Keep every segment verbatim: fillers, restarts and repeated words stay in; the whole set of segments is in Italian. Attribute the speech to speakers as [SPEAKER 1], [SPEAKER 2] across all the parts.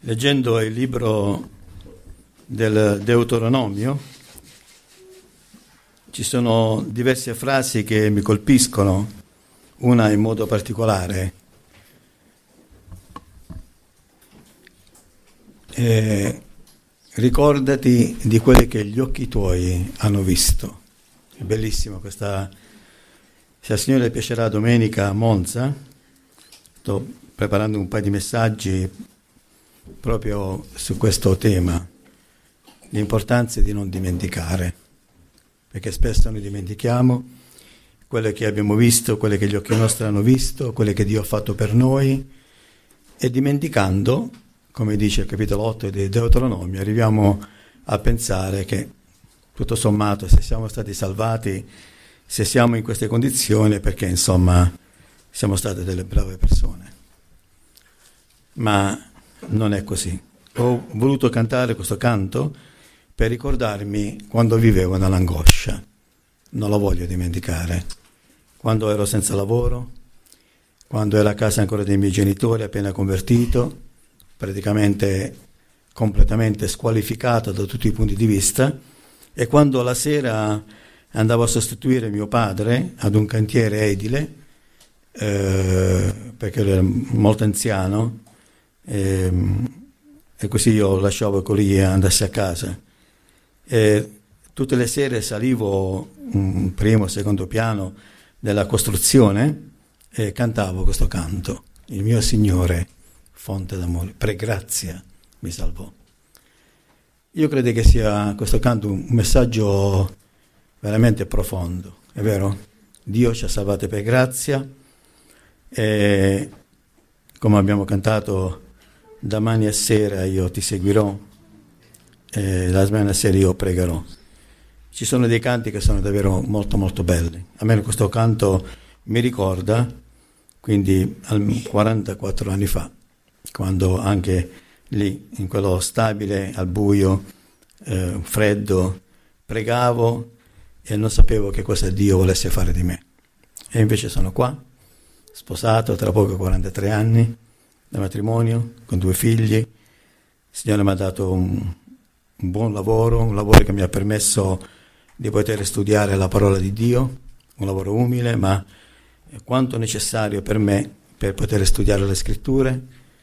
[SPEAKER 1] Leggendo il libro del Deuteronomio ci sono diverse frasi che mi colpiscono, una in modo particolare. E ricordati di quelle che gli occhi tuoi hanno visto. È bellissimo questa. Se al Signore piacerà, domenica a Monza sto preparando un paio di messaggi proprio su questo tema, l'importanza di non dimenticare, perché spesso noi dimentichiamo quelle che abbiamo visto, quelle che gli occhi nostri hanno visto, quelle che Dio ha fatto per noi, e dimenticando, come dice il capitolo otto di Deuteronomio, arriviamo a pensare che tutto sommato, se siamo stati salvati, se siamo in queste condizioni, perché insomma siamo state delle brave persone. Ma non è così. Ho voluto cantare questo canto per ricordarmi quando vivevo nell'angoscia. Non lo voglio dimenticare. Quando ero senza lavoro, quando ero a casa ancora dei miei genitori, appena convertito, praticamente completamente squalificato da tutti i punti di vista, e quando la sera andavo a sostituire mio padre ad un cantiere edile, eh, perché era molto anziano, e, e così io lasciavo colui e andassi a casa. E tutte le sere salivo un primo, secondo piano della costruzione e cantavo questo canto: il mio Signore, fonte d'amore, per grazia mi salvò. Io credo che sia questo canto un messaggio veramente profondo, è vero? Dio ci ha salvati per grazia, e come abbiamo cantato, domani a sera io ti seguirò, e la domani a sera io pregherò. Ci sono dei canti che sono davvero molto molto belli. A me questo canto mi ricorda, quindi quarantaquattro anni fa, quando anche lì, in quello stabile, al buio, eh, freddo, pregavo e non sapevo che cosa Dio volesse fare di me. E invece sono qua, sposato, tra poco quarantatré anni, da matrimonio, con due figli. Il Signore mi ha dato un, un buon lavoro, un lavoro che mi ha permesso di poter studiare la parola di Dio, un lavoro umile, ma quanto necessario per me per poter studiare le scritture,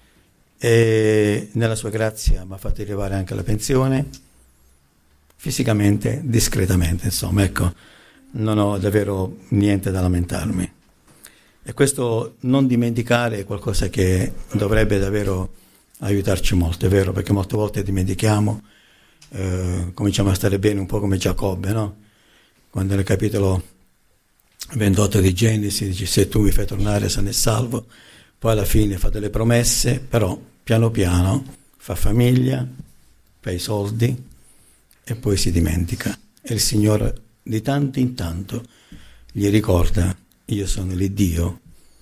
[SPEAKER 1] e nella sua grazia mi ha fatto arrivare anche la pensione, fisicamente, discretamente, insomma, ecco, non ho davvero niente da lamentarmi. E questo non dimenticare è qualcosa che dovrebbe davvero aiutarci molto, è vero, perché molte volte dimentichiamo, eh, cominciamo a stare bene un po' come Giacobbe, no? Quando nel capitolo ventotto di Genesi dice: se tu mi fai tornare sano e salvo, poi alla fine fa delle promesse, però piano piano fa famiglia, fa i soldi e poi si dimentica. E il Signore di tanto in tanto gli ricorda: io sono l'Iddio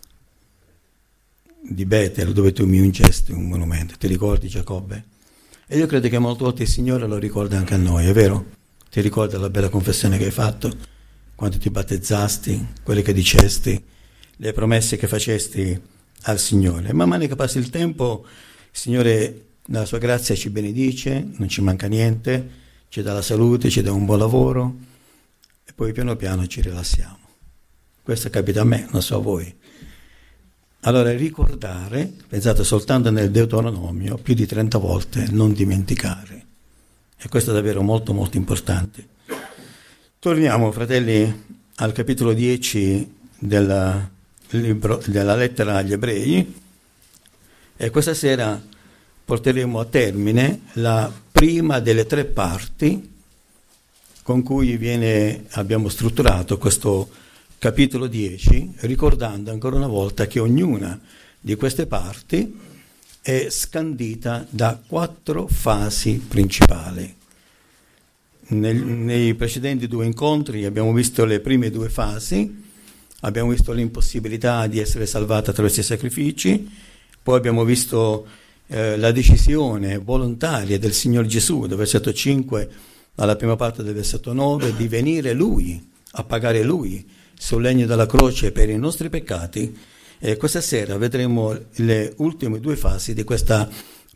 [SPEAKER 1] di Betel, dove tu mi ungesti un monumento. Ti ricordi, Giacobbe? E io credo che molte volte il Signore lo ricorda anche a noi, è vero? Ti ricorda la bella confessione che hai fatto, quando ti battezzasti, quelle che dicesti, le promesse che facesti al Signore. Man mano che passa il tempo, il Signore nella sua grazia ci benedice, non ci manca niente, ci dà la salute, ci dà un buon lavoro, e poi piano piano ci rilassiamo. Questo capita a me, non so a voi. Allora ricordare, pensate soltanto nel Deuteronomio, più di trenta volte, non dimenticare. E questo è davvero molto molto importante. Torniamo, fratelli, al capitolo dieci del libro, della lettera agli Ebrei, e questa sera porteremo a termine la prima delle tre parti con cui viene, abbiamo strutturato questo capitolo dieci, ricordando ancora una volta che ognuna di queste parti è scandita da quattro fasi principali. Nel, nei precedenti due incontri abbiamo visto le prime due fasi, abbiamo visto l'impossibilità di essere salvati attraverso i sacrifici, poi abbiamo visto eh, la decisione volontaria del Signore Gesù, dal versetto cinque alla prima parte del versetto nove, di venire Lui, a pagare Lui sul legno della croce per i nostri peccati. E questa sera vedremo le ultime due fasi di questa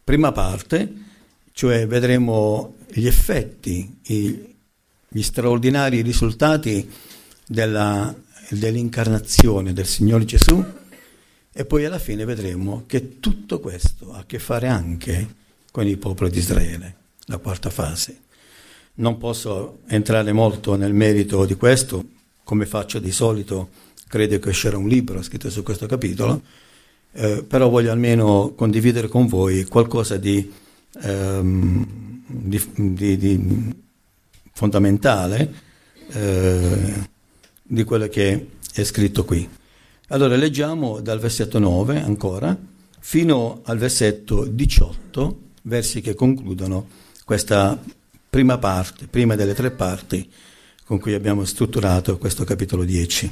[SPEAKER 1] prima parte, cioè vedremo gli effetti, i, gli straordinari risultati della, dell'incarnazione del Signore Gesù, e poi alla fine vedremo che tutto questo ha a che fare anche con il popolo di Israele, la quarta fase. Non posso entrare molto nel merito di questo, come faccio di solito, credo che uscirà un libro scritto su questo capitolo, eh, però voglio almeno condividere con voi qualcosa di, ehm, di, di, di fondamentale eh, di quello che è scritto qui. Allora leggiamo dal versetto nove ancora fino al versetto diciotto, versi che concludono questa prima parte, prima delle tre parti con cui abbiamo strutturato questo capitolo dieci.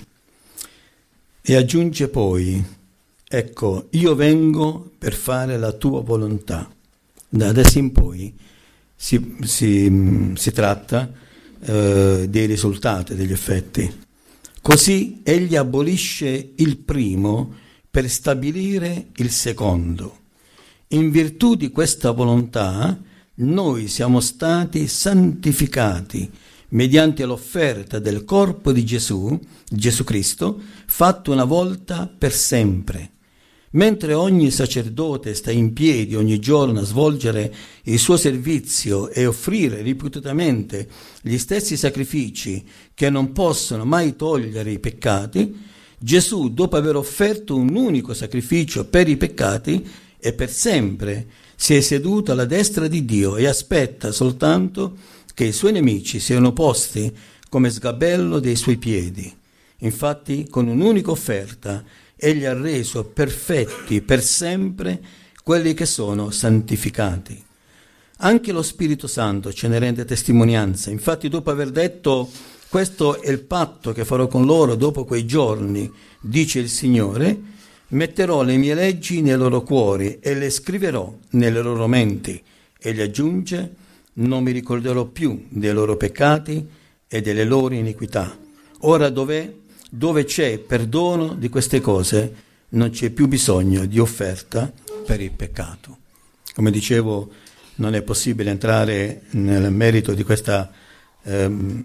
[SPEAKER 1] E aggiunge poi: ecco, io vengo per fare la tua volontà. Da adesso in poi si, si, si tratta eh, dei risultati, degli effetti. Così egli abolisce il primo per stabilire il secondo. In virtù di questa volontà noi siamo stati santificati mediante l'offerta del corpo di Gesù, Gesù Cristo, fatto una volta per sempre. Mentre ogni sacerdote sta in piedi ogni giorno a svolgere il suo servizio e offrire ripetutamente gli stessi sacrifici che non possono mai togliere i peccati, Gesù, dopo aver offerto un unico sacrificio per i peccati e per sempre, si è seduto alla destra di Dio e aspetta soltanto che i suoi nemici siano posti come sgabello dei suoi piedi. Infatti, con un'unica offerta, egli ha reso perfetti per sempre quelli che sono santificati. Anche lo Spirito Santo ce ne rende testimonianza. Infatti, dopo aver detto: questo è il patto che farò con loro dopo quei giorni, dice il Signore, metterò le mie leggi nei loro cuori e le scriverò nelle loro menti. E gli aggiunge: non mi ricorderò più dei loro peccati e delle loro iniquità. Ora dov'è? Dove c'è perdono di queste cose, non c'è più bisogno di offerta per il peccato. Come dicevo, non è possibile entrare nel merito di questa, ehm,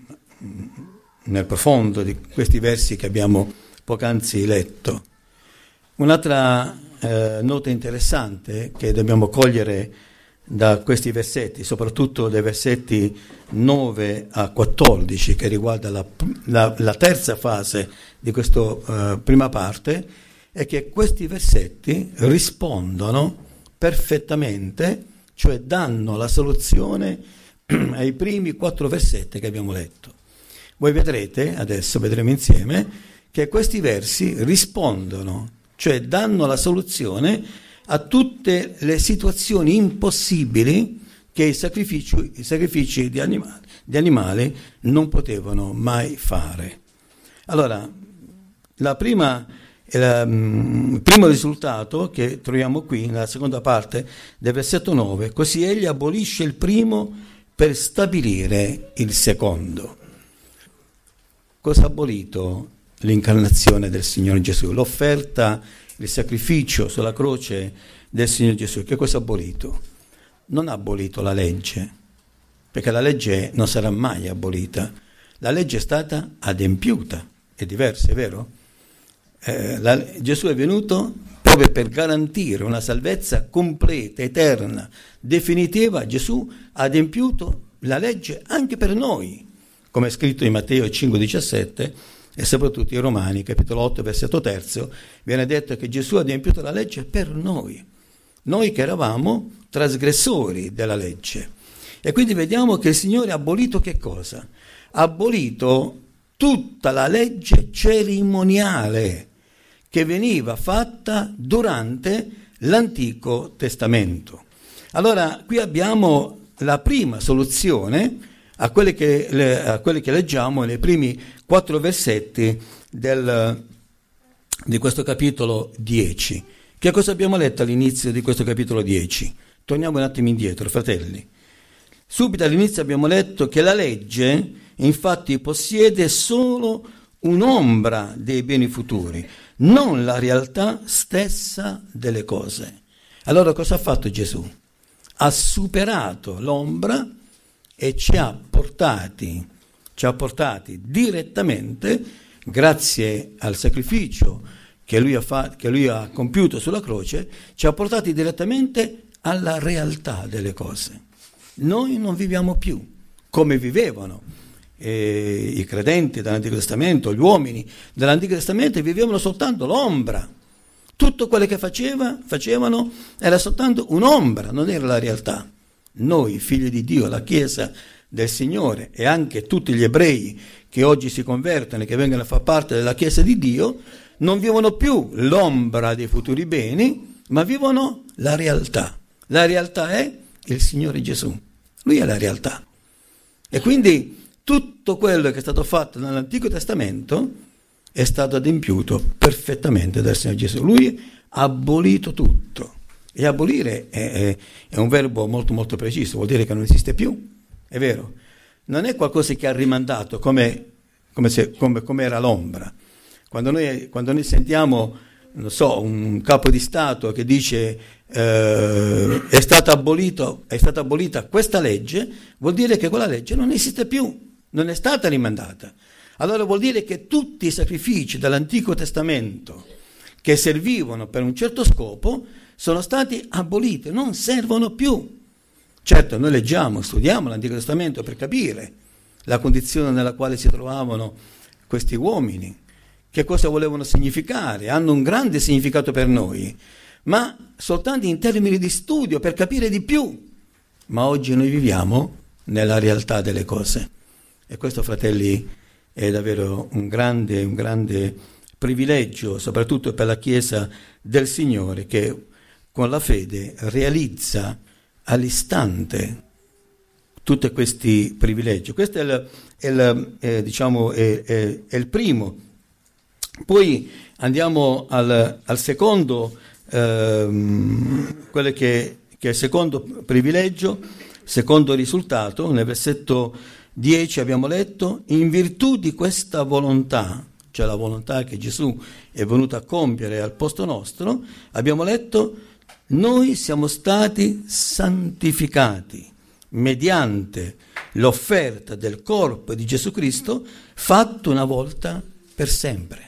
[SPEAKER 1] nel profondo di questi versi che abbiamo poc'anzi letto. Un'altra eh, nota interessante che dobbiamo cogliere da questi versetti, soprattutto dai versetti nove a quattordici, che riguarda la, la, la terza fase di questa uh, prima parte, è che questi versetti rispondono perfettamente, cioè danno la soluzione ai primi quattro versetti che abbiamo letto. Voi vedrete, adesso vedremo insieme, che questi versi rispondono, cioè danno la soluzione a tutte le situazioni impossibili che i sacrifici, i sacrifici di, animali, di animali non potevano mai fare. Allora, la prima, la, il primo risultato che troviamo qui, nella seconda parte del versetto nove, così egli abolisce il primo per stabilire il secondo. Cosa ha abolito l'incarnazione del Signore Gesù? L'offerta, il sacrificio sulla croce del Signore Gesù. Che cosa ha abolito? Non ha abolito la legge, perché la legge non sarà mai abolita. La legge è stata adempiuta, è diverso, è vero? Eh, la, Gesù è venuto proprio per garantire una salvezza completa, eterna, definitiva. Gesù ha adempiuto la legge anche per noi, come è scritto in Matteo cinque diciassette, e soprattutto in Romani, capitolo otto, versetto terzo, viene detto che Gesù ha adempiuto la legge per noi, noi che eravamo trasgressori della legge. E quindi vediamo che il Signore ha abolito che cosa? Ha abolito tutta la legge cerimoniale che veniva fatta durante l'Antico Testamento. Allora, qui abbiamo la prima soluzione a quelle che, le, a quelle che leggiamo nei primi quattro versetti del, di questo capitolo dieci. Che cosa abbiamo letto all'inizio di questo capitolo dieci? Torniamo un attimo indietro, fratelli. Subito all'inizio abbiamo letto che la legge, infatti, possiede solo un'ombra dei beni futuri, non la realtà stessa delle cose. Allora cosa ha fatto Gesù? ha superato l'ombra e ci ha portati, ci ha portati direttamente, grazie al sacrificio che lui ha fatto, che lui ha compiuto sulla croce, ci ha portati direttamente alla realtà delle cose. Noi non viviamo più come vivevano eh, i credenti dell'Antico Testamento, gli uomini dell'Antico Testamento vivevano soltanto l'ombra. Tutto quello che faceva, facevano era soltanto un'ombra, non era la realtà. Noi, figli di Dio, la Chiesa del Signore e anche tutti gli ebrei che oggi si convertono e che vengono a far parte della Chiesa di Dio, non vivono più l'ombra dei futuri beni, ma vivono la realtà. La realtà è il Signore Gesù. Lui è la realtà. E quindi tutto quello che è stato fatto nell'Antico Testamento è stato adempiuto perfettamente dal Signore Gesù. Lui ha abolito tutto. E abolire è, è, è un verbo molto molto preciso, vuol dire che non esiste più. È vero. Non è qualcosa che ha rimandato come, come, se, come, come era l'ombra. Quando noi, quando noi sentiamo, non so, un capo di Stato che dice eh, è stata abolito, è stata abolita questa legge, vuol dire che quella legge non esiste più, non è stata rimandata. Allora vuol dire che tutti i sacrifici dell'Antico Testamento che servivano per un certo scopo sono stati aboliti, non servono più. Certo, noi leggiamo, studiamo l'Antico Testamento per capire la condizione nella quale si trovavano questi uomini, che cosa volevano significare, hanno un grande significato per noi, ma soltanto in termini di studio, per capire di più. Ma oggi noi viviamo nella realtà delle cose. E questo, fratelli, è davvero un grande, un grande privilegio, soprattutto per la Chiesa del Signore, che con la fede realizza all'istante tutti questi privilegi. Questo è il, è il, è, diciamo, è, è, è il primo. Poi andiamo al, al secondo, ehm, quello che, che è il secondo privilegio, secondo risultato. Nel versetto dieci abbiamo letto: in virtù di questa volontà, cioè la volontà che Gesù è venuto a compiere al posto nostro, abbiamo letto: noi siamo stati santificati mediante l'offerta del corpo di Gesù Cristo fatto una volta per sempre.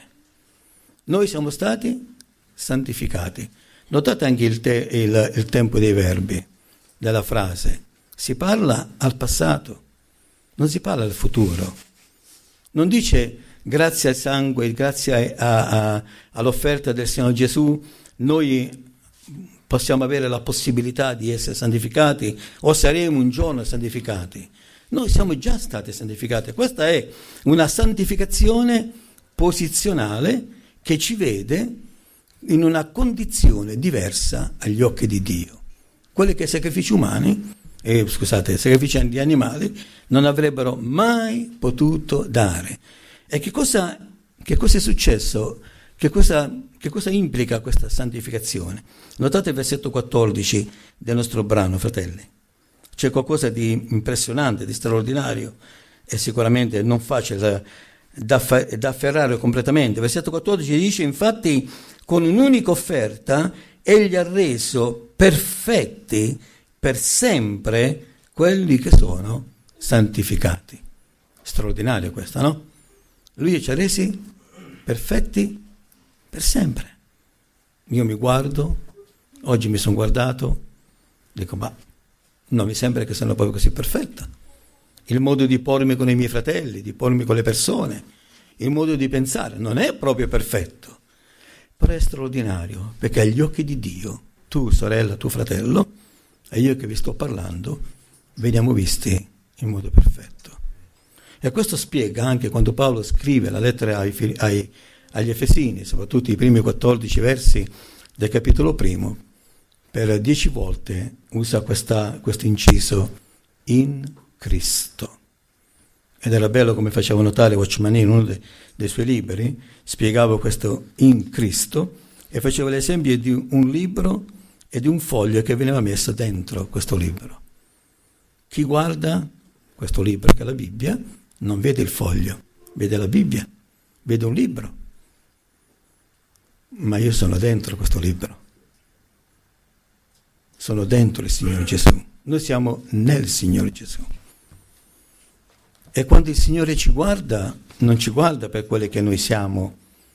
[SPEAKER 1] Noi siamo stati santificati. Notate anche il, te, il, il tempo dei verbi della frase. Si parla al passato, non si parla al futuro. Non dice grazie al sangue, grazie a, a, all'offerta del Signore Gesù, noi possiamo avere la possibilità di essere santificati o saremo un giorno santificati. Noi siamo già stati santificati. Questa è una santificazione posizionale che ci vede in una condizione diversa agli occhi di Dio. Quelli che sacrifici umani, eh, scusate, sacrifici di animali, non avrebbero mai potuto dare. E che cosa, che cosa è successo? Che cosa, che cosa implica questa santificazione? Notate il versetto quattordici del nostro brano, fratelli. C'è qualcosa di impressionante, di straordinario e sicuramente non facile da, da, da afferrare completamente. Il versetto quattordici dice: infatti con un'unica offerta egli ha reso perfetti per sempre quelli che sono santificati. Straordinario questo, no? Lui ci ha resi perfetti per sempre. Io mi guardo, oggi mi sono guardato, dico, ma non mi sembra che sono proprio così perfetta. Il modo di pormi con i miei fratelli, di pormi con le persone, il modo di pensare non è proprio perfetto, però è straordinario, perché agli occhi di Dio, tu sorella, tu fratello, e io che vi sto parlando, veniamo visti in modo perfetto. E questo spiega anche quando Paolo scrive la lettera ai, ai agli Efesini, soprattutto i primi quattordici versi del capitolo primo, per dieci volte usa questa, questo inciso in Cristo. Ed era bello come faceva notare Watchmanini in uno dei, dei suoi libri, spiegava questo in Cristo e faceva l'esempio di un libro e di un foglio che veniva messo dentro questo libro. Chi guarda questo libro, che è la Bibbia, non vede il foglio, vede la Bibbia, vede un libro. Ma io sono dentro questo libro, sono dentro il Signore Gesù. Noi siamo nel Signore Gesù. E quando il Signore ci guarda, non ci guarda per quelli che noi siamo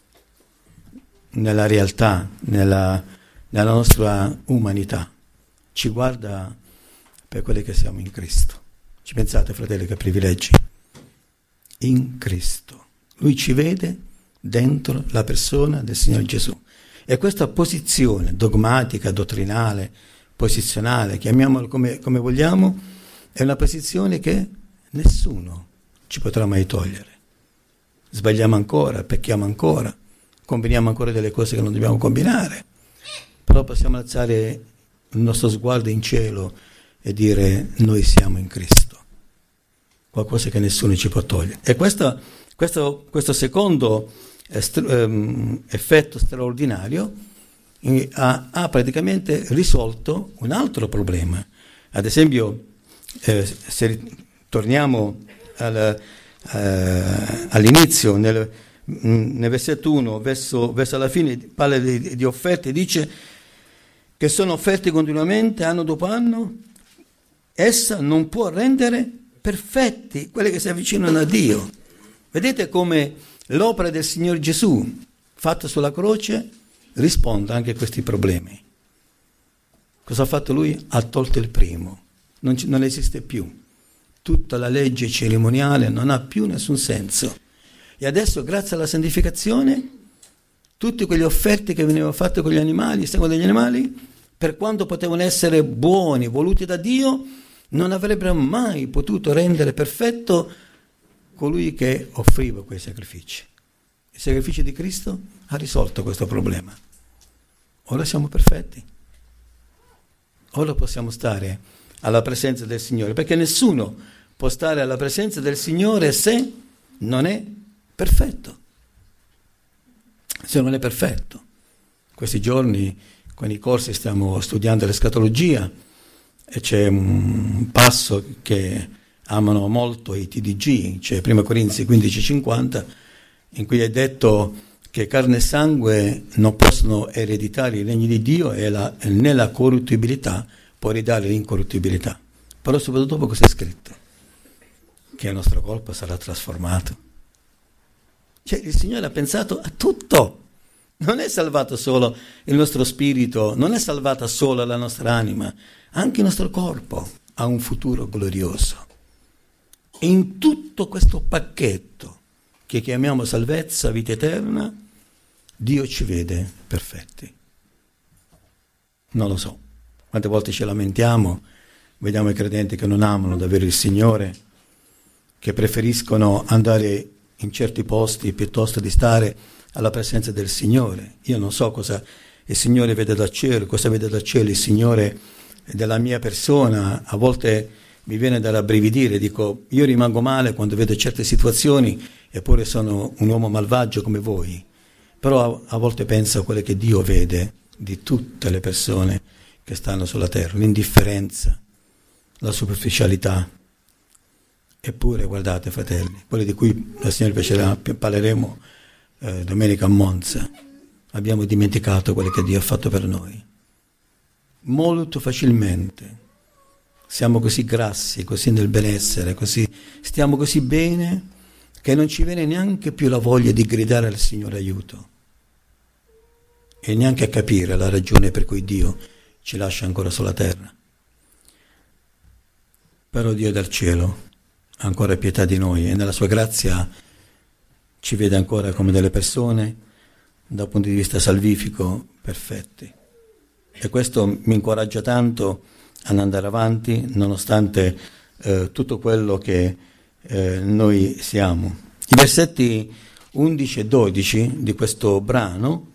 [SPEAKER 1] nella realtà, nella, nella nostra umanità, ci guarda per quelli che siamo in Cristo. Ci pensate, fratelli, che privilegi? In Cristo. Lui ci vede dentro la persona del Signore Gesù. E questa posizione dogmatica, dottrinale, posizionale, chiamiamola come, come vogliamo, è una posizione che nessuno ci potrà mai togliere. Sbagliamo ancora, pecchiamo ancora, combiniamo ancora delle cose che non dobbiamo combinare, però possiamo alzare il nostro sguardo in cielo e dire: noi siamo in Cristo, qualcosa che nessuno ci può togliere. E questo, questo, questo secondo estru- ehm, effetto straordinario eh, ha, ha praticamente risolto un altro problema. Ad esempio, eh, se torniamo al, eh, all'inizio, nel, nel versetto uno, verso, verso la fine, parla di, di offerte, dice che sono offerte continuamente, anno dopo anno. Essa non può rendere perfetti quelli che si avvicinano a Dio. Vedete come l'opera del Signore Gesù, fatta sulla croce, risponde anche a questi problemi. Cosa ha fatto Lui? Ha tolto il primo. Non, non esiste più. Tutta la legge cerimoniale non ha più nessun senso. E adesso, grazie alla santificazione, tutte quelle offerte che venivano fatte con gli animali, il sangue degli animali, per quanto potevano essere buoni, voluti da Dio, non avrebbero mai potuto rendere perfetto colui che offriva quei sacrifici. Il sacrificio di Cristo ha risolto questo problema. Ora siamo perfetti. Ora possiamo stare alla presenza del Signore, perché nessuno può stare alla presenza del Signore se non è perfetto. Se non è perfetto. Questi giorni con i corsi stiamo studiando l'escatologia e c'è un passo che amano molto i T D G, cioè prima Corinzi quindici cinquanta, in cui è detto che carne e sangue non possono ereditare i regni di Dio e la, nella corruttibilità può ereditare l'incorruttibilità. Però soprattutto dopo cosa è scritto? Che il nostro corpo sarà trasformato. Cioè il Signore ha pensato a tutto. Non è salvato solo il nostro spirito, non è salvata solo la nostra anima, anche il nostro corpo ha un futuro glorioso. E in tutto questo pacchetto che chiamiamo salvezza, vita eterna, Dio ci vede perfetti. Non lo so, quante volte ci lamentiamo, vediamo i credenti che non amano davvero il Signore, che preferiscono andare in certi posti piuttosto di stare alla presenza del Signore. Io non so cosa il Signore vede dal cielo, cosa vede dal cielo il Signore della mia persona. A volte mi viene da rabbrividire, dico, io rimango male quando vedo certe situazioni, eppure sono un uomo malvagio come voi. Però a, a volte penso a quello che Dio vede di tutte le persone che stanno sulla terra, l'indifferenza, la superficialità. Eppure, guardate, fratelli, quelli di cui la Signora piacerà, parleremo eh, domenica a Monza, abbiamo dimenticato quello che Dio ha fatto per noi. Molto facilmente siamo così grassi, così nel benessere, così, stiamo così bene che non ci viene neanche più la voglia di gridare al Signore aiuto e neanche a capire la ragione per cui Dio ci lascia ancora sulla terra. Però Dio dal cielo ha ancora pietà di noi e nella sua grazia ci vede ancora come delle persone dal punto di vista salvifico perfetti. E questo mi incoraggia tanto ad andare avanti nonostante eh, tutto quello che eh, noi siamo. I versetti undici e dodici di questo brano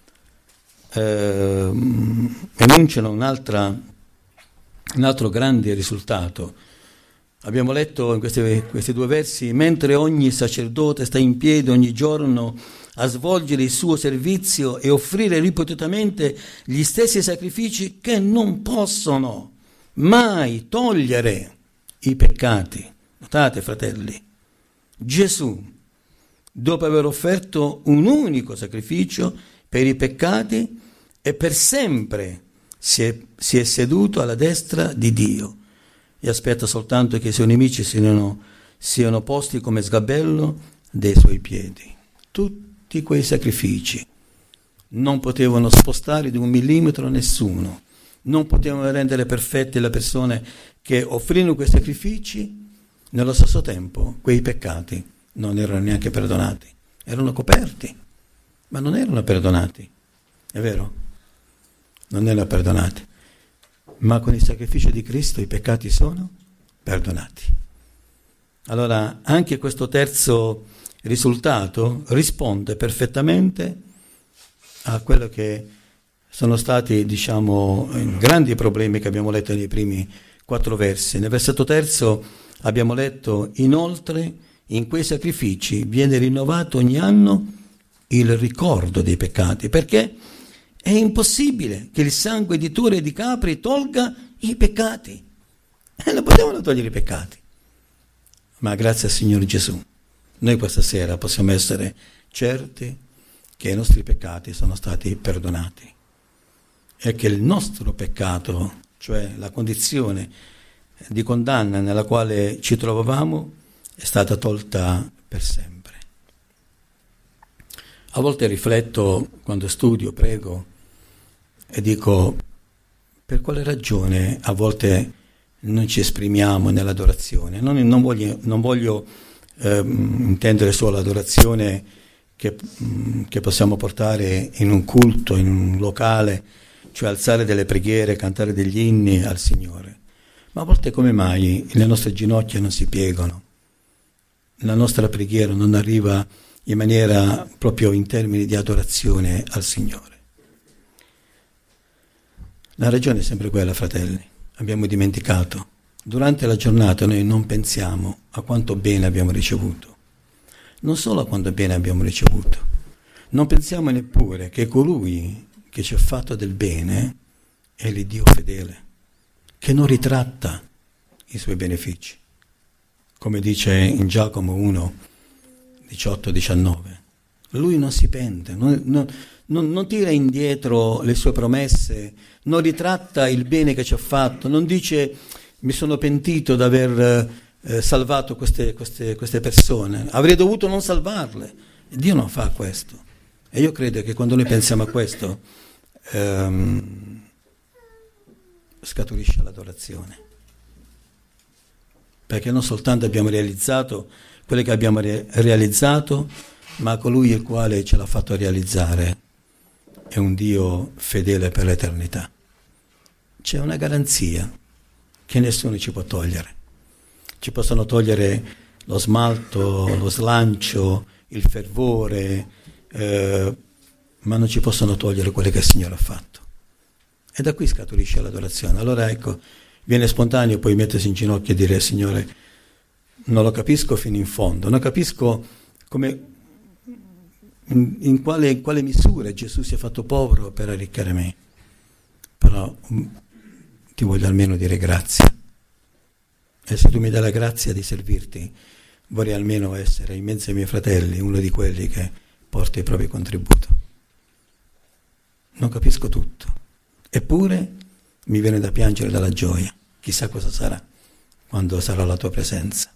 [SPEAKER 1] eh, enunciano un'altra, un altro grande risultato. Abbiamo letto in questi, questi due versi: mentre ogni sacerdote sta in piedi ogni giorno a svolgere il suo servizio e offrire ripetutamente gli stessi sacrifici che non possono mai togliere i peccati. Notate, fratelli, Gesù, dopo aver offerto un unico sacrificio per i peccati e per sempre si è, si è seduto alla destra di Dio e aspetta soltanto che i suoi nemici siano, siano posti come sgabello dei suoi piedi. Tutti quei sacrifici non potevano spostare di un millimetro nessuno, non potevano rendere perfette le persone che offrivano quei sacrifici. Nello stesso tempo quei peccati non erano neanche perdonati, erano coperti, ma non erano perdonati, è vero? Non erano perdonati, ma con il sacrificio di Cristo i peccati sono perdonati. Allora anche questo terzo risultato risponde perfettamente a quello che sono stati, diciamo, grandi problemi che abbiamo letto nei primi quattro versi. Nel versetto terzo abbiamo letto: inoltre in quei sacrifici viene rinnovato ogni anno il ricordo dei peccati, perché è impossibile che il sangue di tore e di capri tolga i peccati. E non potevano togliere i peccati. Ma grazie al Signore Gesù, noi questa sera possiamo essere certi che i nostri peccati sono stati perdonati e che il nostro peccato, cioè la condizione di condanna nella quale ci trovavamo, è stata tolta per sempre. A volte rifletto quando studio, prego e dico: per quale ragione a volte non ci esprimiamo nell'adorazione? Non, non voglio, non voglio eh, intendere solo l'adorazione che, che possiamo portare in un culto, in un locale, cioè alzare delle preghiere, cantare degli inni al Signore. Ma a volte come mai le nostre ginocchia non si piegano? La nostra preghiera non arriva in maniera proprio in termini di adorazione al Signore. La ragione è sempre quella, fratelli. Abbiamo dimenticato. Durante la giornata noi non pensiamo a quanto bene abbiamo ricevuto. Non solo a quanto bene abbiamo ricevuto. Non pensiamo neppure che colui che ci ha fatto del bene è l'Iddio fedele, che non ritratta i suoi benefici. Come dice in Giacomo uno, diciotto diciannove. Lui non si pente, non, non, non, non tira indietro le sue promesse, non ritratta il bene che ci ha fatto, non dice: mi sono pentito di aver eh, salvato queste, queste, queste persone, avrei dovuto non salvarle. Dio non fa questo. E io credo che quando noi pensiamo a questo ehm, scaturisce l'adorazione, perché non soltanto abbiamo realizzato quello che abbiamo re- realizzato, ma colui il quale ce l'ha fatto realizzare è un Dio fedele per l'eternità. C'è una garanzia che nessuno ci può togliere. Ci possono togliere lo smalto, lo slancio, il fervore, eh, ma non ci possono togliere quello che il Signore ha fatto. E da qui scaturisce l'adorazione. Allora ecco, viene spontaneo poi mettersi in ginocchio e dire: Signore, non lo capisco fino in fondo, non capisco come, in, in, quale, in quale misura Gesù si è fatto povero per arricchire me, però um, ti voglio almeno dire grazie. E se tu mi dai la grazia di servirti, vorrei almeno essere in mezzo ai miei fratelli uno di quelli che porta il proprio contributo. Non capisco tutto, eppure mi viene da piangere dalla gioia. Chissà cosa sarà quando sarà la tua presenza.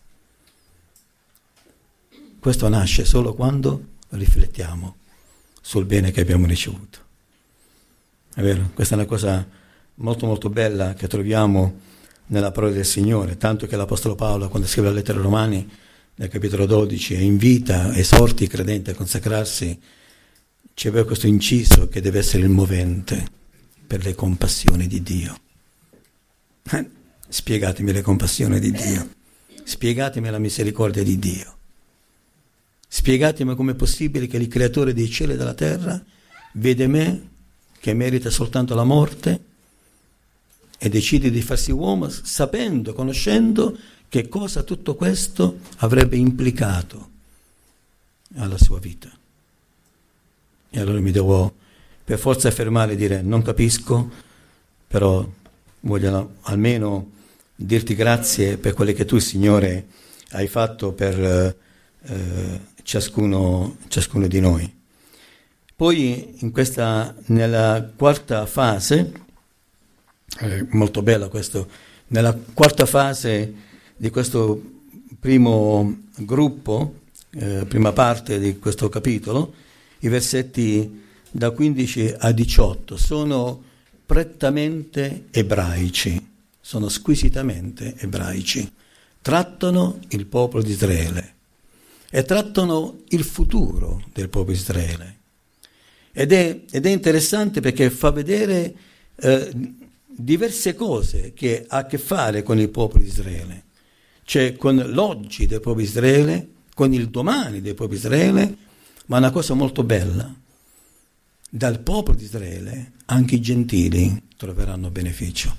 [SPEAKER 1] Questo nasce solo quando riflettiamo sul bene che abbiamo ricevuto. È vero? Questa è una cosa molto molto bella che troviamo nella parola del Signore, tanto che l'Apostolo Paolo, quando scrive la lettera ai Romani, nel capitolo dodici, invita, esorti i credenti a consacrarsi, c'è questo inciso che deve essere il movente per le compassioni di Dio. Eh, spiegatemi le compassioni di Dio, spiegatemi la misericordia di Dio, spiegatemi com'è possibile che il creatore dei cieli e della terra vede me che merita soltanto la morte e decide di farsi uomo sapendo, conoscendo che cosa tutto questo avrebbe implicato alla sua vita. E allora mi devo per forza fermare e dire: non capisco, però voglio almeno dirti grazie per quelle che tu, Signore, hai fatto per eh, ciascuno, ciascuno di noi. Poi in questa, nella quarta fase È molto bello questo. Nella quarta fase di questo primo gruppo, eh, prima parte di questo capitolo, i versetti da quindici a diciotto sono prettamente ebraici, sono squisitamente ebraici, trattano il popolo di Israele e trattano il futuro del popolo di Israele. Ed è, ed è interessante perché fa vedere eh, diverse cose che ha a che fare con il popolo di Israele, cioè con l'oggi del popolo di Israele, con il domani del popolo di Israele, ma una cosa molto bella: dal popolo di Israele anche i gentili troveranno beneficio.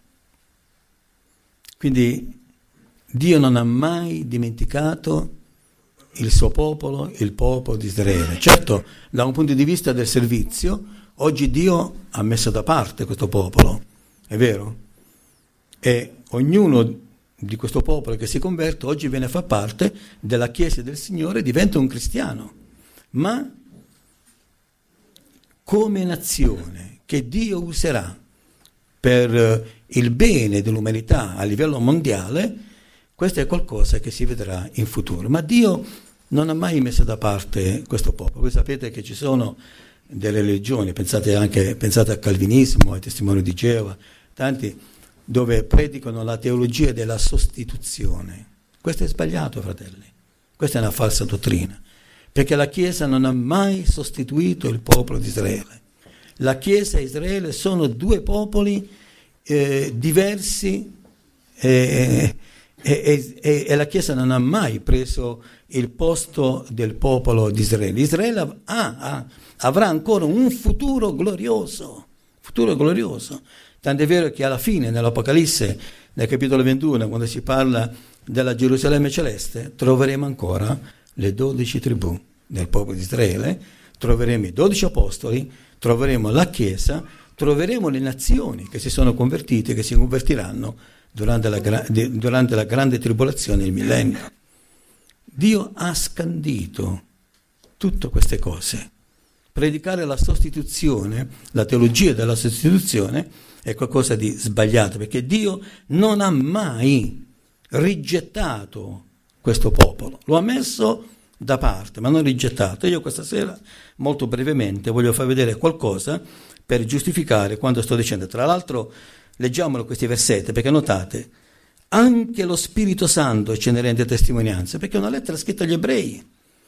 [SPEAKER 1] Quindi Dio non ha mai dimenticato il suo popolo, il popolo di Israele. Certo, da un punto di vista del servizio, oggi Dio ha messo da parte questo popolo, è vero? E ognuno di questo popolo che si converte oggi viene a far parte della Chiesa del Signore, diventa un cristiano. Ma come nazione che Dio userà per il bene dell'umanità a livello mondiale, questo è qualcosa che si vedrà in futuro. Ma Dio non ha mai messo da parte questo popolo. Voi sapete che ci sono delle religioni, pensate anche pensate al calvinismo, ai testimoni di Geova, tanti dove predicano la teologia della sostituzione. Questo è sbagliato, fratelli. Questa è una falsa dottrina, perché la Chiesa non ha mai sostituito il popolo di Israele. La Chiesa e Israele sono due popoli eh, diversi eh, e, e, e la Chiesa non ha mai preso il posto del popolo di Israele. Israele ha, ha, avrà ancora un futuro glorioso, futuro glorioso. Tant'è vero che alla fine, nell'Apocalisse, nel capitolo ventuno, quando si parla della Gerusalemme celeste, troveremo ancora le dodici tribù del popolo di Israele, troveremo i dodici apostoli, troveremo la Chiesa, troveremo le nazioni che si sono convertite, che si convertiranno durante la, durante la grande tribolazione del millennio. Dio ha scandito tutte queste cose. Predicare la sostituzione, la teologia della sostituzione, è qualcosa di sbagliato, perché Dio non ha mai rigettato questo popolo, lo ha messo da parte, ma non rigettato. Io questa sera, molto brevemente, voglio far vedere qualcosa per giustificare quanto sto dicendo. Tra l'altro, leggiamolo questi versetti, perché notate, anche lo Spirito Santo ce ne rende testimonianza, perché è una lettera scritta agli ebrei,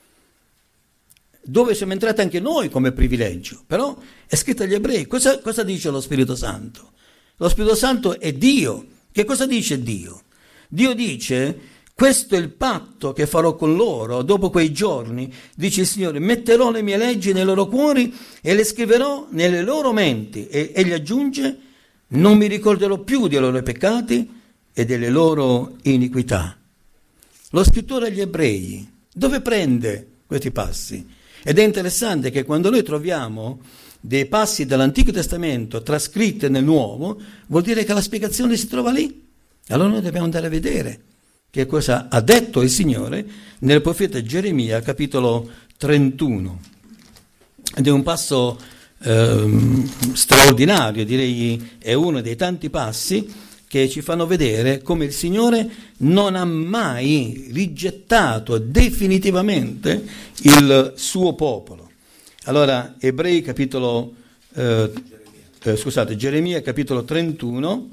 [SPEAKER 1] dove siamo entrati anche noi come privilegio, però è scritta agli ebrei. Cosa, cosa dice lo Spirito Santo? Lo Spirito Santo è Dio. Che cosa dice Dio? Dio dice: questo è il patto che farò con loro dopo quei giorni, dice il Signore, metterò le mie leggi nei loro cuori e le scriverò nelle loro menti. E egli aggiunge: non mi ricorderò più dei loro peccati e delle loro iniquità. Lo scrittore agli ebrei dove prende questi passi? Ed è interessante che quando noi troviamo dei passi dell'Antico Testamento trascritti nel Nuovo, vuol dire che la spiegazione si trova lì. Allora noi dobbiamo andare a vedere che cosa ha detto il Signore nel profeta Geremia, capitolo trentuno. Ed è un passo ehm, straordinario, direi è uno dei tanti passi che ci fanno vedere come il Signore non ha mai rigettato definitivamente il suo popolo. Allora, Ebrei capitolo, eh, eh, scusate, Geremia capitolo trentuno,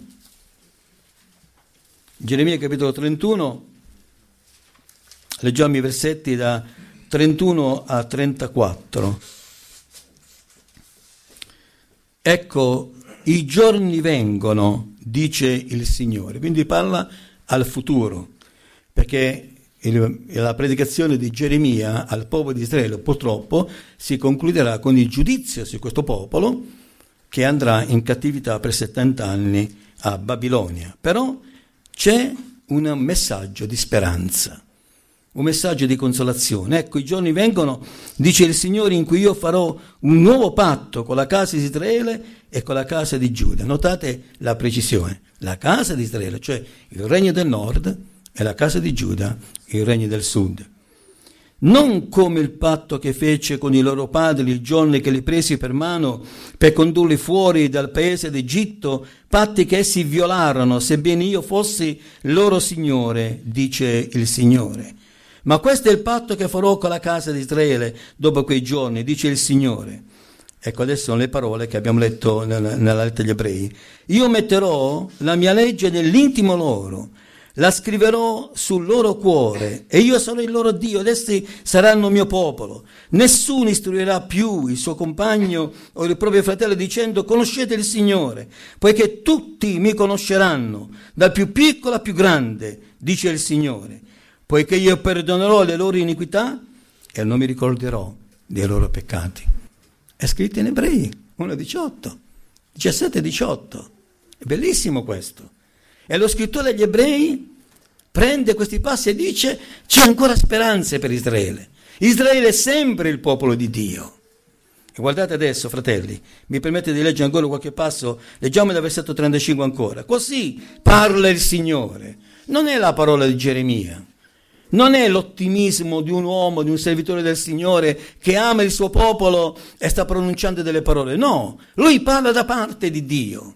[SPEAKER 1] Geremia capitolo trentuno, leggiamo i versetti da trentuno a trentaquattro. Ecco, i giorni vengono, dice il Signore, quindi parla al futuro, perché il, la predicazione di Geremia al popolo di Israele purtroppo si concluderà con il giudizio su questo popolo che andrà in cattività per settanta anni a Babilonia. Però c'è un messaggio di speranza, un messaggio di consolazione. Ecco, i giorni vengono, dice il Signore, in cui io farò un nuovo patto con la casa di Israele e con la casa di Giuda. Notate la precisione: la casa di Israele, cioè il regno del nord, e la casa di Giuda, il regno del sud. non come il patto che fece con i loro padri il giorno che li presi per mano per condurli fuori dal paese d'Egitto, patti che essi violarono, sebbene io fossi loro Signore, dice il Signore. Ma questo è il patto che farò con la casa di Israele dopo quei giorni, dice il Signore. Ecco, adesso sono le parole che abbiamo letto nella, nella lettera agli Ebrei. Io metterò la mia legge nell'intimo loro, la scriverò sul loro cuore e io sarò il loro Dio ed essi saranno mio popolo. Nessuno istruirà più il suo compagno o il proprio fratello dicendo conoscete il Signore, poiché tutti mi conosceranno, dal più piccolo al più grande, dice il Signore, poiché io perdonerò le loro iniquità e non mi ricorderò dei loro peccati. È scritto in Ebrei uno diciotto, diciassette diciotto. È bellissimo questo. E lo scrittore degli Ebrei prende questi passi e dice c'è ancora speranze per Israele. Israele è sempre il popolo di Dio. E guardate adesso, fratelli, mi permette di leggere ancora qualche passo, leggiamo dal versetto trentacinque ancora. Così parla il Signore. Non è la parola di Geremia. Non è l'ottimismo di un uomo, di un servitore del Signore che ama il suo popolo e sta pronunciando delle parole. No, lui parla da parte di Dio.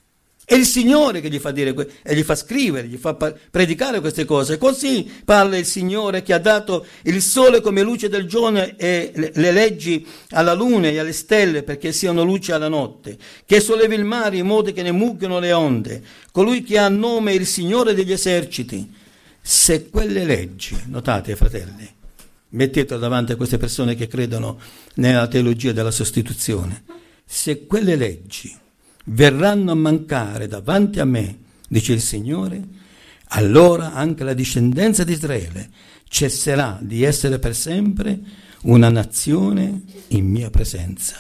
[SPEAKER 1] È il Signore che gli fa dire e gli fa scrivere, gli fa predicare queste cose. Così parla il Signore che ha dato il sole come luce del giorno e le leggi alla luna e alle stelle perché siano luce alla notte, che sollevi il mare in modo che ne muggano le onde. Colui che ha nome il Signore degli eserciti. Se quelle leggi, notate fratelli, mettetelo davanti a queste persone che credono nella teologia della sostituzione, se quelle leggi verranno a mancare davanti a me, dice il Signore, allora anche la discendenza di Israele cesserà di essere per sempre una nazione in mia presenza.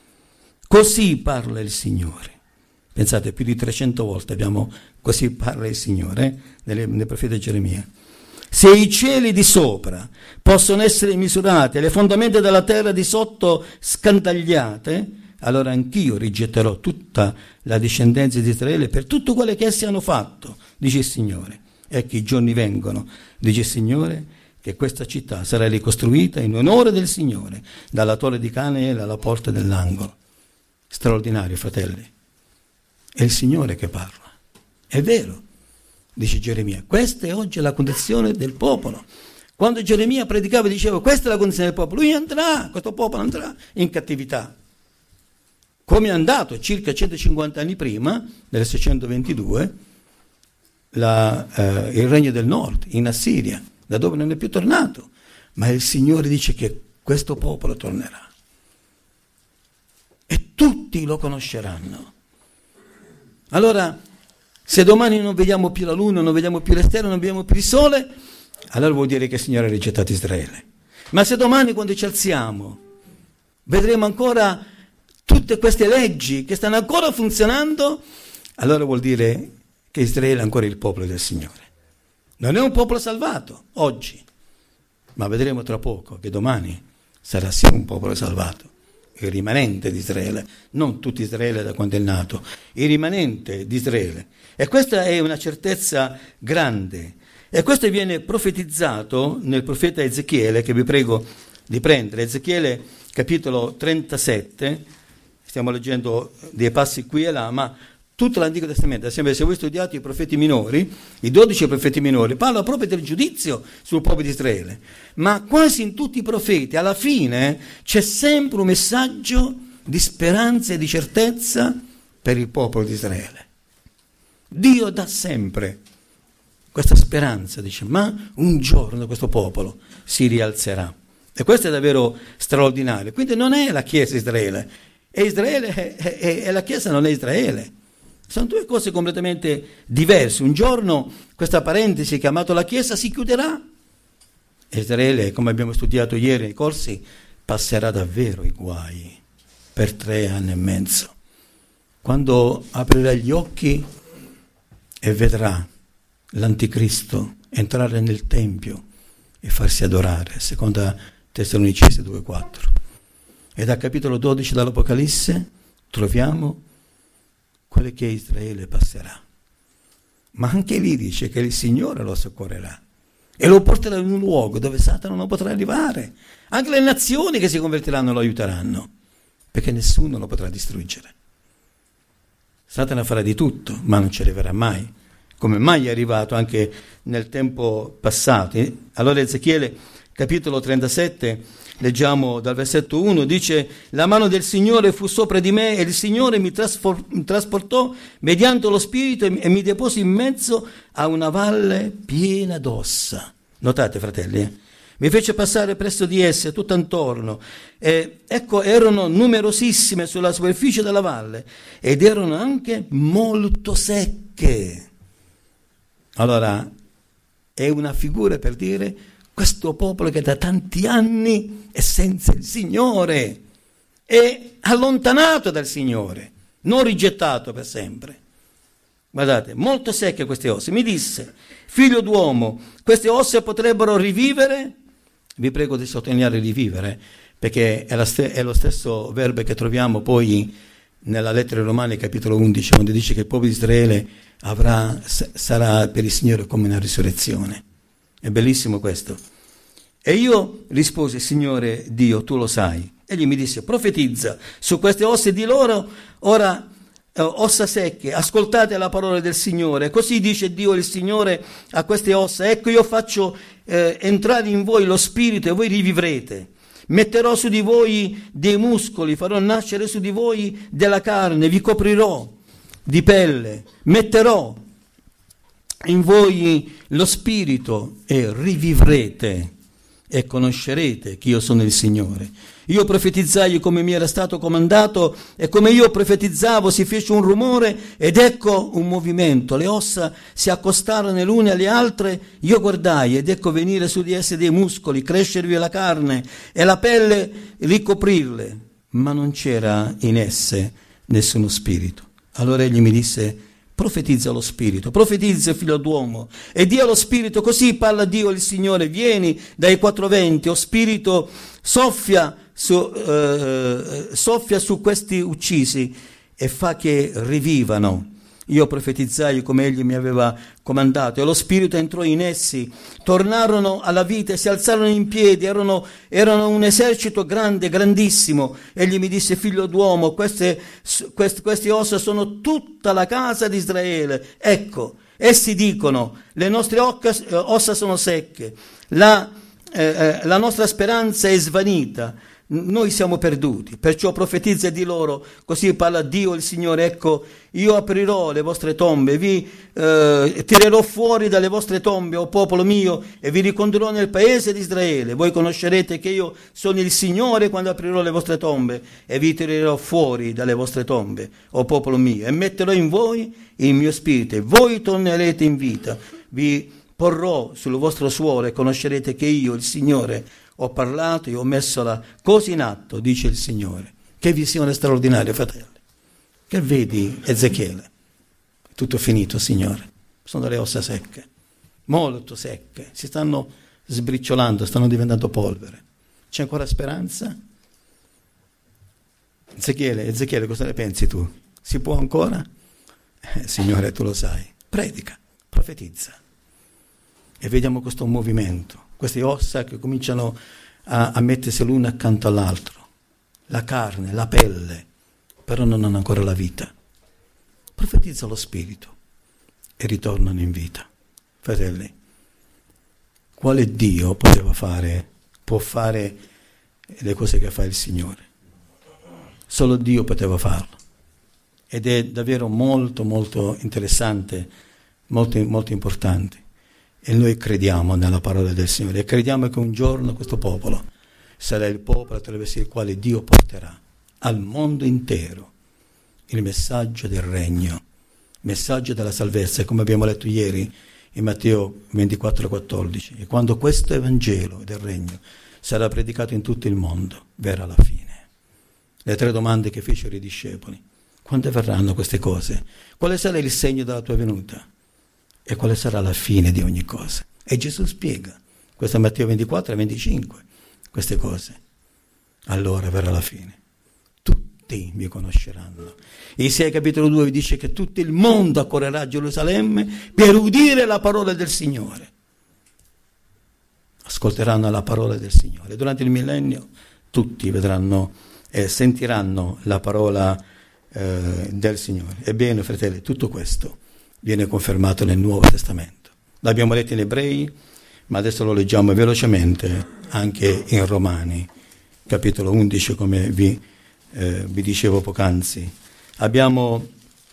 [SPEAKER 1] Così parla il Signore. Pensate, più di trecento volte abbiamo così parla il Signore eh, nel profeta Geremia. Se i cieli di sopra possono essere misurati e le fondamenta della terra di sotto scandagliate, allora anch'io rigetterò tutta la discendenza di Israele per tutto quello che essi hanno fatto, dice il Signore. Ecco i giorni vengono, dice il Signore, che questa città sarà ricostruita in onore del Signore, dalla torre di Canael alla porta dell'angolo. Straordinario, fratelli. È il Signore che parla. È vero, dice Geremia. Questa è oggi la condizione del popolo. Quando Geremia predicava e diceva questa è la condizione del popolo, lui andrà, questo popolo andrà in cattività. Come è andato circa centocinquanta anni prima, nel seicentoventidue, la, eh, il regno del nord, in Assiria, da dove non è più tornato. Ma il Signore dice che questo popolo tornerà. E tutti lo conosceranno. Allora, se domani non vediamo più la luna, non vediamo più le stelle, non vediamo più il sole, allora vuol dire che il Signore ha rigettato Israele. Ma se domani quando ci alziamo vedremo ancora tutte queste leggi che stanno ancora funzionando, allora vuol dire che Israele è ancora il popolo del Signore. Non è un popolo salvato oggi, ma vedremo tra poco che domani sarà sì un popolo salvato. Il rimanente di Israele, non tutto Israele da quando è nato, il rimanente di Israele. E questa è una certezza grande. E questo viene profetizzato nel profeta Ezechiele, che vi prego di prendere. Ezechiele capitolo trentasette, stiamo leggendo dei passi qui e là, ma tutto l'Antico Testamento, se voi studiate i profeti minori, i dodici profeti minori, parla proprio del giudizio sul popolo di Israele. Ma quasi in tutti i profeti, alla fine, c'è sempre un messaggio di speranza e di certezza per il popolo di Israele. Dio dà sempre questa speranza, dice, ma un giorno questo popolo si rialzerà. E questo è davvero straordinario. Quindi non è la Chiesa Israele, è Israele e la Chiesa non è Israele. Sono due cose completamente diverse. Un giorno questa parentesi chiamata la Chiesa si chiuderà. E Israele, come abbiamo studiato ieri nei corsi, passerà davvero i guai per tre anni e mezzo. Quando aprirà gli occhi e vedrà l'anticristo entrare nel Tempio e farsi adorare, seconda Tessalonicesi due quattro. E dal capitolo dodici dall'Apocalisse troviamo quello che Israele passerà. Ma anche lì dice che il Signore lo soccorrerà. e lo porterà in un luogo dove Satana non potrà arrivare. Anche le nazioni che si convertiranno lo aiuteranno, perché nessuno lo potrà distruggere. Satana farà di tutto, ma non ci arriverà mai, come mai è arrivato anche nel tempo passato. Allora Ezechiele, capitolo trentasette, leggiamo dal versetto uno, dice: la mano del Signore fu sopra di me e il Signore mi, trasfor- mi trasportò mediante lo Spirito e, e mi depose in mezzo a una valle piena d'ossa. Notate, fratelli, eh? Mi fece passare presso di esse tutto intorno, e ecco, erano numerosissime sulla superficie della valle ed erano anche molto secche. Allora, è una figura per dire questo popolo che da tanti anni è senza il Signore, è allontanato dal Signore, non rigettato per sempre. Guardate, molto secche queste ossa. Mi disse: figlio d'uomo, queste ossa potrebbero rivivere? Vi prego di sottolineare rivivere, perché è, la st- è lo stesso verbo che troviamo poi nella lettera ai Romani, capitolo undici, quando dice che il popolo di Israele avrà, s- sarà per il Signore come una risurrezione. È bellissimo questo. E io risposi: Signore Dio, tu lo sai. Egli mi disse: profetizza su queste ossa e di loro: ora eh, ossa secche, ascoltate la parola del Signore. Così dice Dio il Signore a queste ossa: ecco, io faccio eh, entrare in voi lo spirito e voi rivivrete. Metterò su di voi dei muscoli, farò nascere su di voi della carne, vi coprirò di pelle, metterò in voi lo spirito e rivivrete e conoscerete che io sono il Signore. Io profetizzai come mi era stato comandato, e come io profetizzavo si fece un rumore ed ecco un movimento. Le ossa si accostarono le une alle altre, io guardai ed ecco venire su di esse dei muscoli, crescervi la carne e la pelle ricoprirle, ma non c'era in esse nessuno spirito. Allora egli mi disse: profetizza lo spirito, profetizza, figlio d'uomo, e dia lo spirito, così parla Dio il Signore: vieni dai quattro venti, o spirito, soffia su, eh, soffia su questi uccisi e fa che rivivano. Io profetizzai come egli mi aveva comandato, e lo spirito entrò in essi, tornarono alla vita e si alzarono in piedi, erano, erano un esercito grande, grandissimo. Egli mi disse: figlio d'uomo, queste, queste, queste ossa sono tutta la casa di Israele. Ecco, essi dicono: le nostre ossa sono secche, la, eh, la nostra speranza è svanita, noi siamo perduti. Perciò profetizza di loro, così parla Dio il Signore: ecco, io aprirò le vostre tombe, vi eh, tirerò fuori dalle vostre tombe, o popolo mio, e vi ricondurrò nel paese di Israele. Voi conoscerete che io sono il Signore quando aprirò le vostre tombe e vi tirerò fuori dalle vostre tombe, o popolo mio, e metterò in voi il mio spirito e voi tornerete in vita. Vi porrò sul vostro suolo e conoscerete che io, il Signore, ho parlato e ho messo la cosa in atto, dice il Signore. Che visione straordinaria, fratelli. Che vedi, Ezechiele? Tutto finito, Signore. Sono delle ossa secche, molto secche, si stanno sbriciolando, stanno diventando polvere. C'è ancora speranza? Ezechiele, Ezechiele, cosa ne pensi tu? Si può ancora? Eh, Signore, tu lo sai. Predica, profetizza. E vediamo questo movimento. Queste ossa che cominciano a, a mettersi l'una accanto all'altro, la carne, la pelle, però non hanno ancora la vita. Profetizza lo spirito e ritornano in vita. Fratelli, quale Dio poteva fare, può fare le cose che fa il Signore? Solo Dio poteva farlo. Ed è davvero molto, molto interessante, molto, molto importante. E noi crediamo nella parola del Signore e crediamo che un giorno questo popolo sarà il popolo attraverso il quale Dio porterà al mondo intero il messaggio del regno, il messaggio della salvezza, come abbiamo letto ieri in Matteo ventiquattro quattordici. E quando questo Evangelo del regno sarà predicato in tutto il mondo, verrà la fine. Le tre domande che fecero i discepoli: quando avverranno queste cose? Quale sarà il segno della tua venuta? E quale sarà la fine di ogni cosa? E Gesù spiega, questo è Matteo ventiquattro e venticinque, queste cose. Allora verrà la fine. Tutti mi conosceranno. Isaia capitolo due vi dice che tutto il mondo accorrerà a Gerusalemme per udire la parola del Signore. ascolteranno la parola del Signore. Durante il millennio tutti vedranno e sentiranno la parola eh, del Signore. Ebbene, fratelli, tutto questo viene confermato nel Nuovo Testamento. L'abbiamo letto in Ebrei, ma adesso lo leggiamo velocemente anche in Romani, capitolo undici, come vi, eh, vi dicevo poc'anzi. Abbiamo,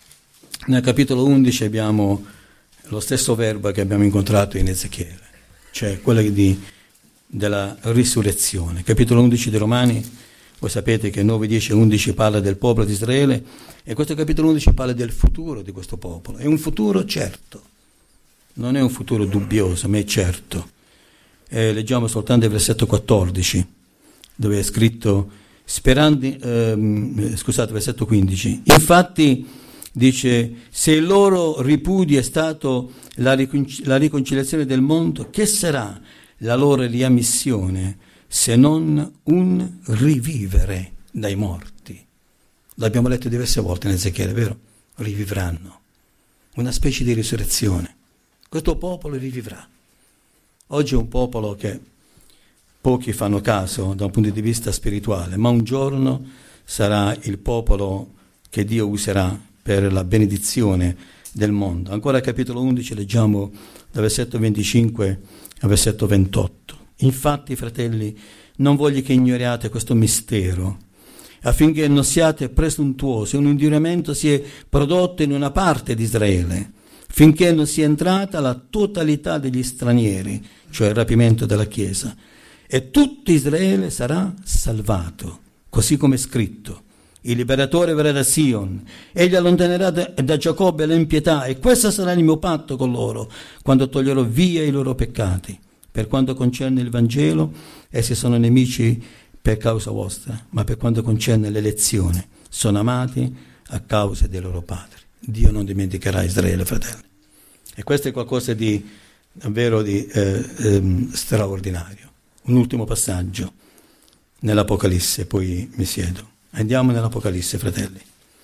[SPEAKER 1] nel capitolo undici abbiamo lo stesso verbo che abbiamo incontrato in Ezechiele, cioè quello di, della risurrezione. Capitolo undici di Romani, voi sapete che nove, dieci e undici parla del popolo di Israele, e questo capitolo undici parla del futuro di questo popolo. È un futuro certo, non è un futuro dubbioso, ma è certo. Eh, leggiamo soltanto il versetto quattordici, dove è scritto, sperando, ehm, scusate, versetto quindici. Infatti, dice, se il loro ripudio è stato la, riconc- la riconciliazione del mondo, che sarà la loro riammissione se non un rivivere dai morti? L'abbiamo letto diverse volte in Ezechiele, vero? Rivivranno. Una specie di risurrezione. Questo popolo rivivrà. Oggi è un popolo che pochi fanno caso da un punto di vista spirituale, ma un giorno sarà il popolo che Dio userà per la benedizione del mondo. Ancora al capitolo undici leggiamo dal versetto venticinque al versetto ventotto. Infatti, fratelli, non voglio che ignoriate questo mistero, affinché non siate presuntuosi. Un indurimento si è prodotto in una parte di Israele, finché non sia entrata la totalità degli stranieri, cioè il rapimento della Chiesa, e tutto Israele sarà salvato, così come è scritto. Il liberatore verrà da Sion, egli allontanerà da, da Giacobbe l'impietà, e questo sarà il mio patto con loro, quando toglierò via i loro peccati. Per quanto concerne il Vangelo, essi sono nemici per causa vostra, ma per quanto concerne l'elezione, sono amati a causa dei loro padri. Dio non dimenticherà Israele, fratelli. E questo è qualcosa di davvero di eh, eh, straordinario. Un ultimo passaggio nell'Apocalisse, poi mi siedo. Andiamo nell'Apocalisse, fratelli,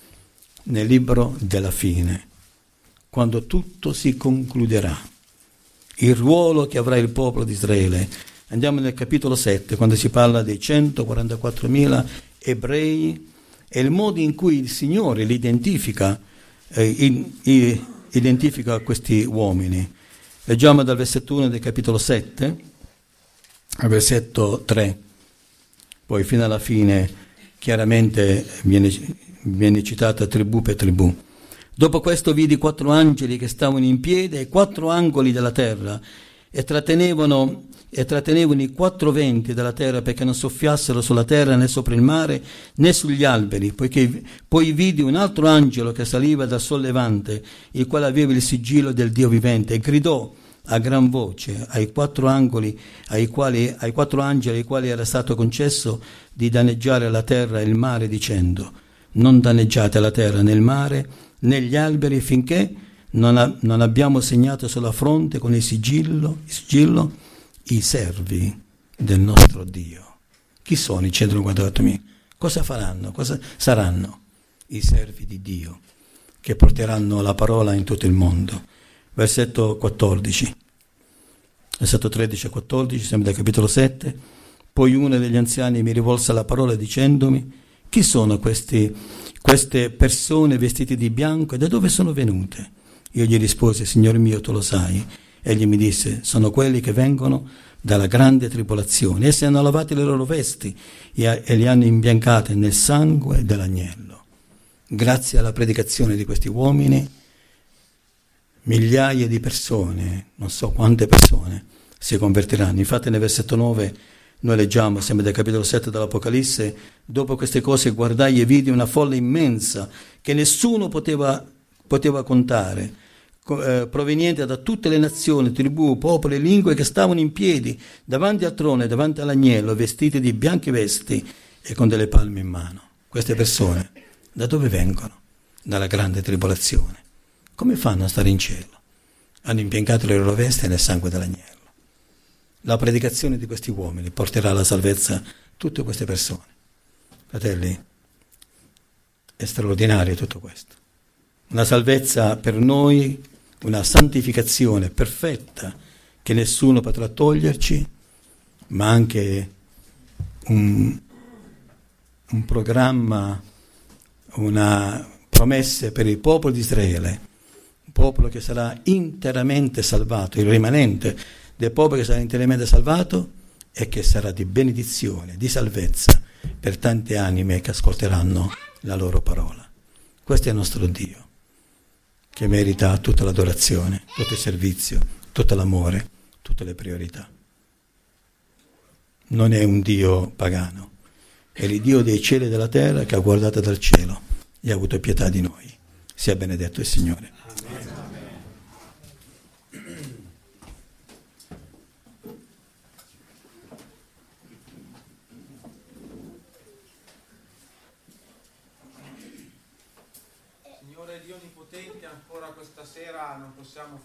[SPEAKER 1] nel libro della fine, quando tutto si concluderà, il ruolo che avrà il popolo di Israele. Andiamo nel capitolo sette, quando si parla dei centoquarantaquattromila ebrei e il modo in cui il Signore li identifica, eh, in, in, identifica questi uomini. Leggiamo dal versetto uno del capitolo sette al versetto tre, poi fino alla fine chiaramente viene, viene citata tribù per tribù. Dopo questo vidi quattro angeli che stavano in piedi ai quattro angoli della terra e trattenevano, e trattenevano i quattro venti della terra perché non soffiassero sulla terra né sopra il mare né sugli alberi, poiché poi vidi un altro angelo che saliva dal sollevante, il quale aveva il sigillo del Dio vivente, e gridò a gran voce ai quattro angoli, ai quali, ai quattro angeli ai quali era stato concesso di danneggiare la terra e il mare, dicendo: non danneggiate la terra né il mare né gli alberi finché non, ha, non abbiamo segnato sulla fronte con il sigillo, il sigillo i servi del nostro Dio. Chi sono i centoquarantaquattromila? Cosa faranno? Cosa saranno? I servi di Dio che porteranno la parola in tutto il mondo. Versetto quattordici, versetto tredici e quattordici, sempre dal capitolo sette. Poi uno degli anziani mi rivolse la parola dicendomi: chi sono questi, queste persone vestite di bianco e da dove sono venute? Io gli risposi: Signore mio, tu lo sai. Egli mi disse: sono quelli che vengono dalla grande tribolazione. Essi hanno lavato le loro vesti e le hanno imbiancate nel sangue dell'agnello. Grazie alla predicazione di questi uomini, migliaia di persone, non so quante persone, si convertiranno. Infatti nel versetto nove noi leggiamo, sempre del capitolo sette dell'Apocalisse: dopo queste cose guardai e vidi una folla immensa che nessuno poteva, poteva contare, eh, proveniente da tutte le nazioni, tribù, popoli e lingue, che stavano in piedi davanti al trono e davanti all'agnello, vestiti di bianche vesti e con delle palme in mano. Queste persone da dove vengono? Dalla grande tribolazione. Come fanno a stare in cielo? Hanno imbiancato le loro vesti nel sangue dell'agnello. La predicazione di questi uomini porterà alla salvezza tutte queste persone. Fratelli, è straordinario tutto questo. Una salvezza per noi, una santificazione perfetta che nessuno potrà toglierci ma anche un, un programma, una promessa per il popolo di Israele, un popolo che sarà interamente salvato, il rimanente del popolo che sarà interamente salvato e che sarà di benedizione, di salvezza per tante anime che ascolteranno la loro parola. Questo è il nostro Dio, che merita tutta l'adorazione, tutto il servizio, tutto l'amore, tutte le priorità. Non è un Dio pagano, è il Dio dei cieli e della terra che ha guardato dal cielo e ha avuto pietà di noi. Sia benedetto il Signore.
[SPEAKER 2] Signore Dio Onnipotente, ancora questa sera non possiamo